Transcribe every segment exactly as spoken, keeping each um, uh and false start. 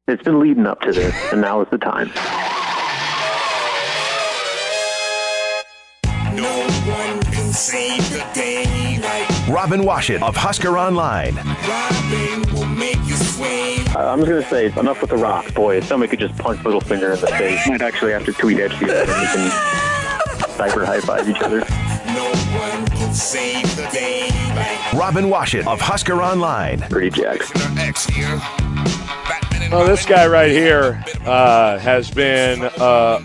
It's been leading up to this, and now is the time. No one can save the day like Robin Washut of Husker Online. Robin will make you sway. Uh, I'm just going to say, enough with the rock. Boy, if somebody could just punch Littlefinger in the face, might actually have to tweet at you and we can cyber high-five each other. No one can save the day like Robin Washut of Husker Online. Pretty jacked. X here. Oh, this guy right here uh, has been uh,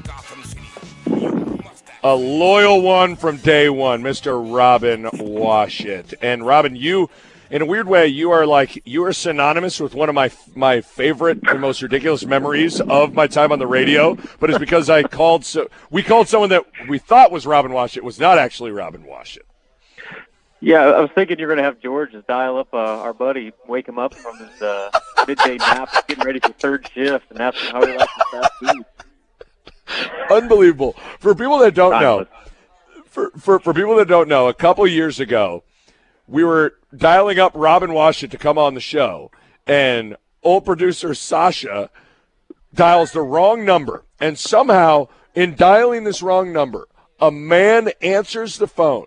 a loyal one from day one, Mister Robin Washut. And Robin, you, in a weird way, you are like you are synonymous with one of my my favorite and most ridiculous memories of my time on the radio. But it's because I called so we called someone that we thought was Robin Washut was not actually Robin Washut. Yeah, I was thinking you're going to have George just dial up uh, our buddy, wake him up from his uh, midday nap, getting ready for third shift, and ask him how he likes his fast food. Unbelievable. For people that don't know, for, for, for people that don't know, a couple years ago, we were dialing up Robin Washut to come on the show, and old producer Sasha dials the wrong number, and somehow, in dialing this wrong number, a man answers the phone,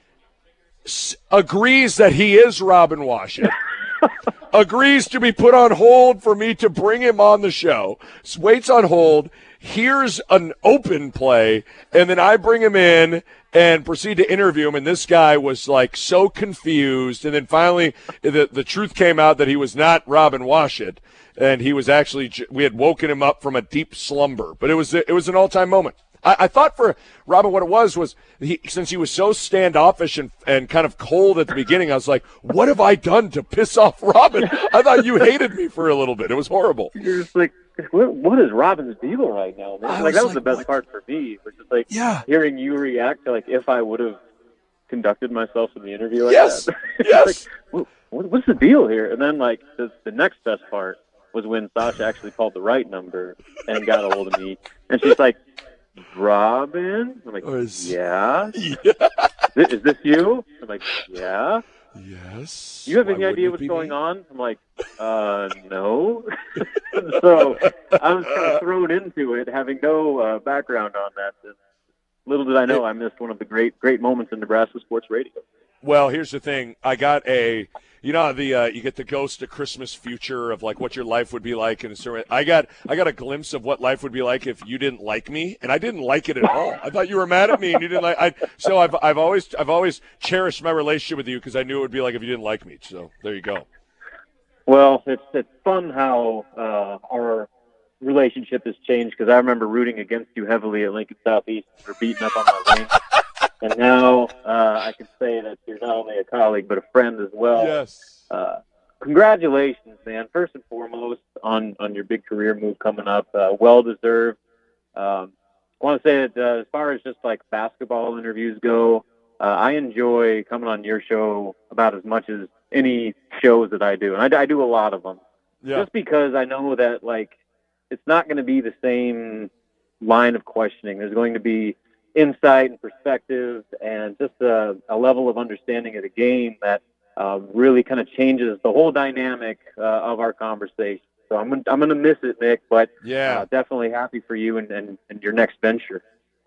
s- agrees that he is Robin Washut, agrees to be put on hold for me to bring him on the show, s- waits on hold, here's an open play, and then I bring him in and proceed to interview him, and this guy was, like, so confused. And then finally the, the truth came out that he was not Robin Washut, and he was actually – we had woken him up from a deep slumber. But it was it was an all-time moment. I, I thought for Robin what it was was he, since he was so standoffish and, and kind of cold at the beginning, I was like, what have I done to piss off Robin? I thought you hated me for a little bit. It was horrible. You're just like, what, what is Robin's deal right now, man? I Like was that was like, the best what? part for me, which is like Yeah. hearing you react to like if I would have conducted myself in the interview like Yes. that. Yes. Like, what, what's the deal here? And then like the, the next best part was when Sasha actually called the right number and got a hold of me, and she's like, Robin? I'm like, Or is- yeah. Yeah. Is, is this you? I'm like, yeah. Yes. Do you have Why any wouldn't idea it what's be going me? on? I'm like, uh, no. So I was kind of thrown into it, having no uh, background on that. And little did I know, I missed one of the great, great moments in Nebraska sports radio. Well, here's the thing. I got a, you know, the uh, you get the ghost of Christmas future of like what your life would be like, and so I got I got a glimpse of what life would be like if you didn't like me, and I didn't like it at all. I thought you were mad at me, and you didn't like. I so I've I've always I've always cherished my relationship with you because I knew it would be like if you didn't like me. So there you go. Well, it's it's fun how uh, our relationship has changed, because I remember rooting against you heavily at Lincoln Southeast for beating up on my wing. And now uh, I can say that you're not only a colleague but a friend as well. Yes. Uh, congratulations, man! First and foremost, on, on your big career move coming up, uh, well deserved. Um, I want to say that uh, as far as just like basketball interviews go, uh, I enjoy coming on your show about as much as any shows that I do, and I, I do a lot of them. Yeah. Just because I know that like it's not going to be the same line of questioning. There's going to be insight and perspective and just a, a level of understanding of the game that uh, really kind of changes the whole dynamic uh, of our conversation. So I'm I'm going to miss it, Nick, but Yeah. uh, definitely happy for you and, and, and your next venture.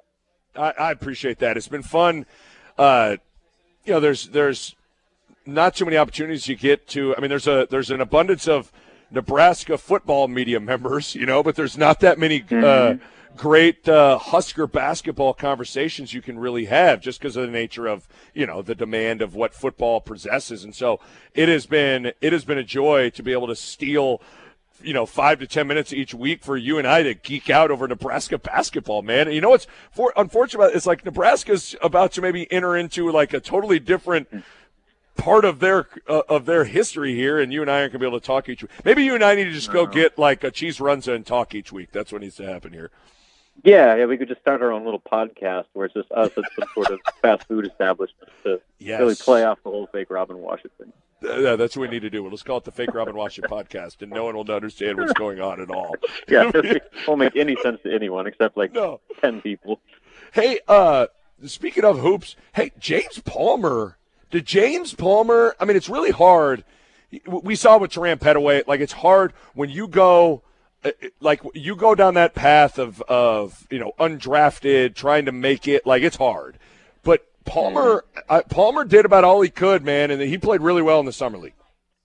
I, I appreciate that. It's been fun. Uh, you know, there's there's not too many opportunities you get to. I mean, there's a there's an abundance of Nebraska football media members, you know, but there's not that many Mm-hmm. uh, great uh, Husker basketball conversations you can really have, just because of the nature of, you know, the demand of what football possesses. And so it has been it has been a joy to be able to steal, you know, five to ten minutes each week for you and I to geek out over Nebraska basketball, man. And you know what's for, unfortunate about it's like Nebraska's about to maybe enter into like a totally different part of their uh, of their history here, and you and I aren't going to be able to talk each week. Maybe you and I need to just go get like a cheese runza and talk each week. That's what needs to happen here. Yeah, yeah, we could just start our own little podcast where it's just us at some sort of fast food establishment to Yes. really play off the whole fake Robin Washington. Yeah, that's what we need to do. Let's call it the Fake Robin Washut podcast, and no one will understand what's going on at all. Yeah, it won't make any sense to anyone except like No. ten people. Hey, uh, speaking of hoops, hey, James Palmer. Did James Palmer, I mean, it's really hard. We saw with Teran Petaway, like it's hard when you go like you go down that path of, of, you know, undrafted, trying to make it, like it's hard. But Palmer, uh, Palmer did about all he could, man, and he played really well in the summer league.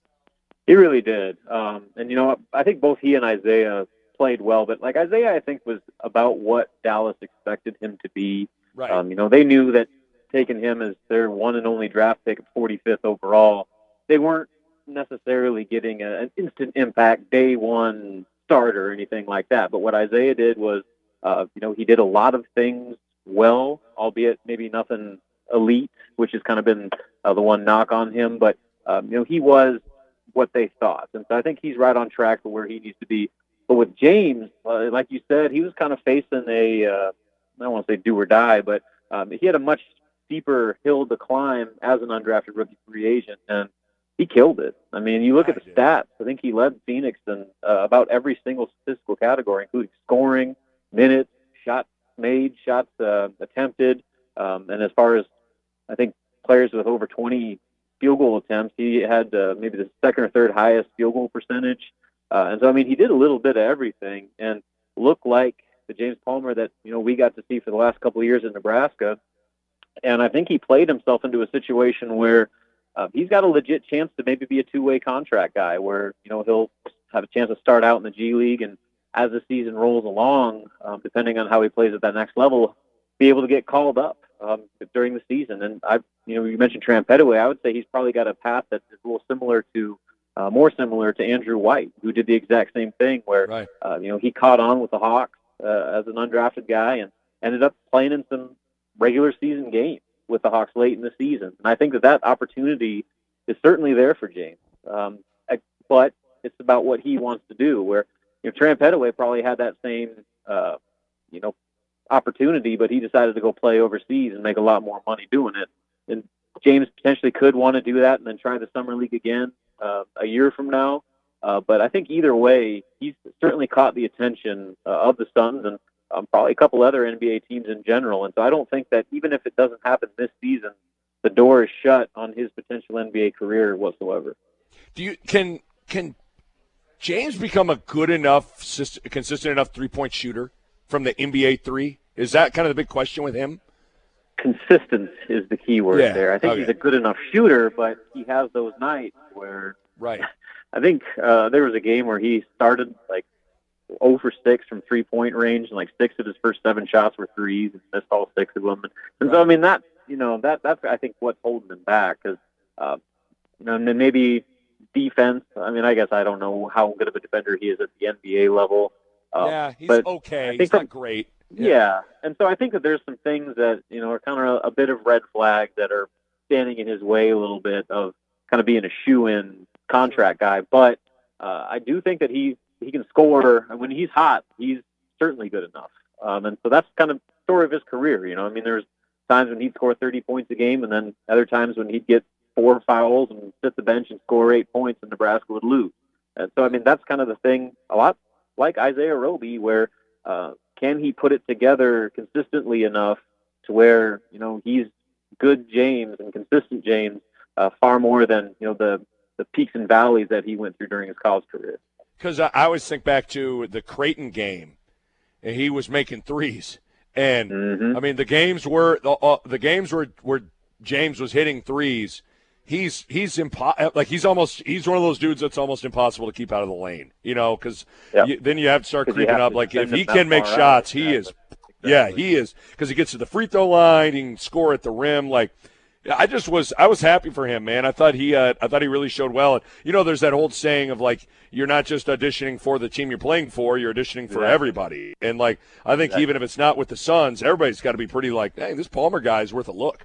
He really did. Um, and, you know, I think both he and Isaiah played well, but like Isaiah, I think was about what Dallas expected him to be. Right. Um, you know, they knew that taking him as their one and only draft pick at forty-fifth overall, they weren't necessarily getting a, an instant impact day one starter or anything like that. But what Isaiah did was, uh, you know, he did a lot of things well, albeit maybe nothing elite, which has kind of been uh, the one knock on him. But, um, you know, he was what they thought. And so I think he's right on track for where he needs to be. But with James, uh, like you said, he was kind of facing a, uh, I don't want to say do or die, but um, he had a much steeper hill to climb as an undrafted rookie free agent, and he killed it. I mean, you look at the stats, I think he led Phoenix in uh, about every single statistical category, including scoring, minutes, shots made, shots uh, attempted, um, and as far as, I think, players with over twenty field goal attempts, he had uh, maybe the second or third highest field goal percentage. Uh, and so, I mean, he did a little bit of everything and looked like the James Palmer that, you know, we got to see for the last couple of years in Nebraska. And I think he played himself into a situation where uh, he's got a legit chance to maybe be a two-way contract guy where, you know, he'll have a chance to start out in the G League and as the season rolls along, um, depending on how he plays at that next level, be able to get called up um, during the season. And I, you know, you mentioned Tramp Petaway. I would say he's probably got a path that is a little similar to, uh, more similar to Andrew White, who did the exact same thing where, right. uh, you know, he caught on with the Hawks uh, as an undrafted guy and ended up playing in some regular season games with the Hawks late in the season. And I think that that opportunity is certainly there for James. Um, but it's about what he wants to do, where, you know, Tramp Petaway probably had that same, uh, you know, opportunity, but he decided to go play overseas and make a lot more money doing it. And James potentially could want to do that and then try the summer league again uh, a year from now. Uh, but I think either way, he's certainly caught the attention uh, of the Suns and um, probably a couple other N B A teams in general. And so I don't think that even if it doesn't happen this season, the door is shut on his potential N B A career whatsoever. Do you can can James become a good enough, consistent enough three-point shooter from the N B A three? Is that kind of the big question with him? Consistent is the key word yeah, there. I think okay. he's a good enough shooter, but he has those nights where right. I think uh, there was a game where he started like zero for six from three-point range, and like six of his first seven shots were threes, and missed all six of them. And, and right. so, I mean, that you know that that's I think what's holding him back because uh, you know, and then maybe defense. I mean, I guess I don't know how good of a defender he is at the N B A level. Um, yeah, he's but okay. I think he's from, not great. Yeah. yeah, and so I think that there's some things that you know are kind of a, a bit of red flags that are standing in his way a little bit of kind of being a shoe-in contract guy. But uh, I do think that he he can score. When he's hot, he's certainly good enough. Um, and so that's kind of the story of his career. You know, I mean, there's times when he'd score thirty points a game, and then other times when he'd get four fouls and sit the bench and score eight points, and Nebraska would lose. And so, I mean, that's kind of the thing. A lot like Isaiah Roby, where uh, can he put it together consistently enough to where you know he's good James and consistent James, uh, far more than you know the the peaks and valleys that he went through during his college career. Because I, I always think back to the Creighton game, and he was making threes, and mm-hmm. I mean the games were the, uh, the games were where James was hitting threes. He's he's impo- like he's almost he's one of those dudes that's almost impossible to keep out of the lane, you know, because yep. then you have to start creeping have up. To like if he can can make shots, out. he exactly. is. Exactly. Yeah, he is because he gets to the free throw line, he can score at the rim. Like I just was I was happy for him, man. I thought he uh, I thought he really showed well. And you know, there's that old saying of like you're not just auditioning for the team you're playing for, you're auditioning for exactly. everybody. And like I think exactly. even if it's not with the Suns, everybody's got to be pretty like, hey, this Palmer guy is worth a look.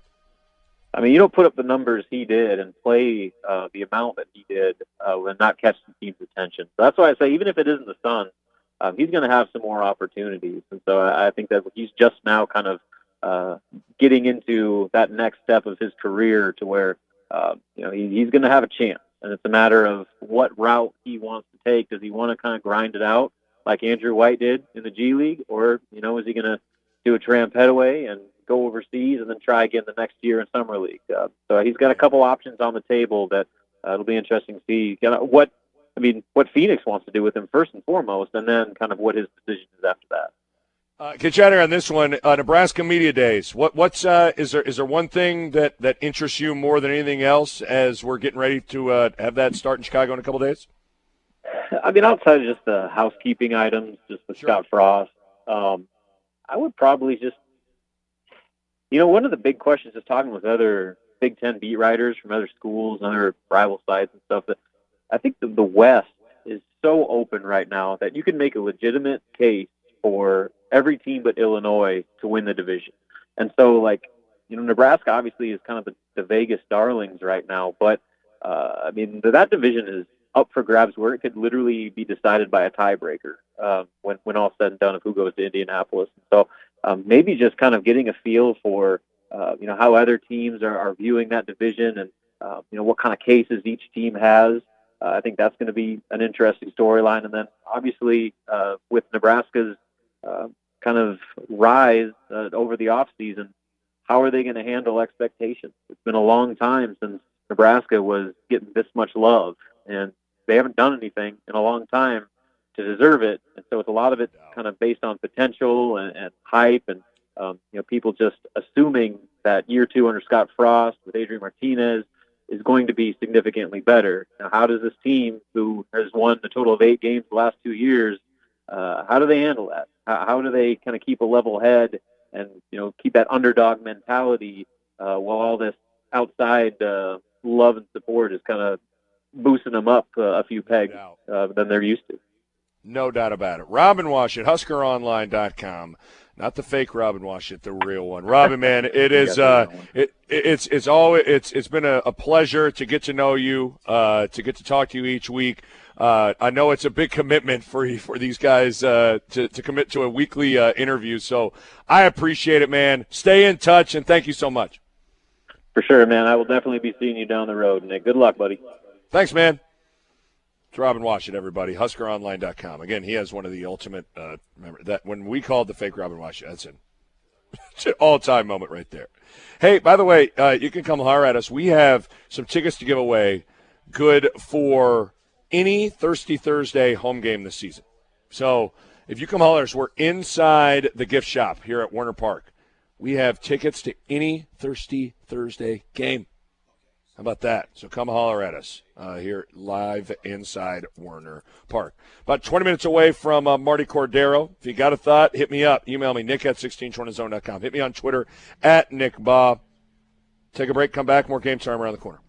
I mean, you don't put up the numbers he did and play uh, the amount that he did uh, and not catch the team's attention. So that's why I say even if it isn't the Suns, um, he's going to have some more opportunities. And so I, I think that he's just now kind of uh, getting into that next step of his career to where uh, you know he, he's going to have a chance. And it's a matter of what route he wants to take. Does he want to kind of grind it out like Andrew White did in the G League, or you know is he going to do a Tramp Petaway and go overseas and then try again the next year in summer league? Uh, so he's got a couple options on the table that uh, it'll be interesting to see kind of what I mean, what Phoenix wants to do with him first and foremost, and then kind of what his decision is after that. Uh, Kitchener, on this one, uh, Nebraska Media Days. What what's uh, is there is there one thing that, that interests you more than anything else as we're getting ready to uh, have that start in Chicago in a couple days? I mean, outside of just the housekeeping items, just with Sure. Scott Frost, um, I would probably just, you know, one of the big questions is talking with other Big Ten beat writers from other schools and other rival sites and stuff. That I think the, the West is so open right now that you can make a legitimate case for every team but Illinois to win the division. And so, like, you know, Nebraska obviously is kind of the, the Vegas darlings right now, but uh, I mean, that division is up for grabs where it could literally be decided by a tiebreaker uh, when, when all said and done of who goes to Indianapolis. So um, maybe just kind of getting a feel for, uh, you know, how other teams are, are viewing that division and, uh, you know, what kind of cases each team has. Uh, I think that's going to be an interesting storyline. And then obviously uh, with Nebraska's uh, kind of rise uh, over the offseason, how are they going to handle expectations? It's been a long time since Nebraska was getting this much love, and they haven't done anything in a long time to deserve it. And so it's a lot of it kind of based on potential and, and hype and, um, you know, people just assuming that year two under Scott Frost with Adrian Martinez is going to be significantly better. Now, how does this team, who has won a total of eight games the last two years, uh, how do they handle that? How, how do they kind of keep a level head and, you know, keep that underdog mentality uh, while all this outside uh, love and support is kind of boosting them up uh, a few pegs uh, than they're used to. No doubt about it. Robin Washut, Husker Online dot com. Not the fake Robin Washut, the real one. Robin, man, it is uh, it, it's it's always it's it's been a, a pleasure to get to know you, uh, to get to talk to you each week. Uh, I know it's a big commitment for you, for these guys uh, to to commit to a weekly uh, interview. So I appreciate it, man. Stay in touch, and thank you so much. For sure, man. I will definitely be seeing you down the road, Nick. Good luck, buddy. Thanks, man. It's Robin Washut, everybody. Husker Online dot com. Again, he has one of the ultimate. Uh, remember that when we called the fake Robin Washut, that's an, it's an all-time moment right there. Hey, by the way, uh, you can come holler at us. We have some tickets to give away, good for any Thirsty Thursday home game this season. So if you come holler at us, we're inside the gift shop here at Werner Park. We have tickets to any Thirsty Thursday game. How about that? So come holler at us uh, here live inside Werner Park. About twenty minutes away from uh, Marty Cordero. If you got a thought, hit me up. Email me, nick at sixteen twenty zone dot com. Hit me on Twitter, at Nick Baugh. Take a break, come back. More Game Time around the corner.